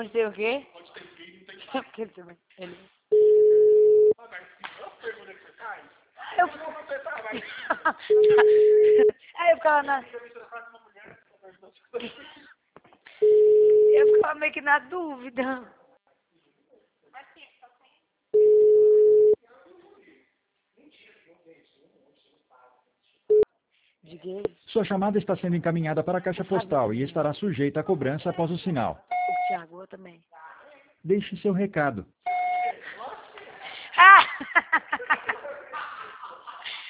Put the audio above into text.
Onde tem o quê? Porque ele também. Ele... Aí eu ficava na... Eu ficava meio que na dúvida. De gay? Sua chamada está sendo encaminhada para a caixa postal e estará sujeita a cobrança após o sinal. O Thiago, eu também. Deixe seu recado. Ah!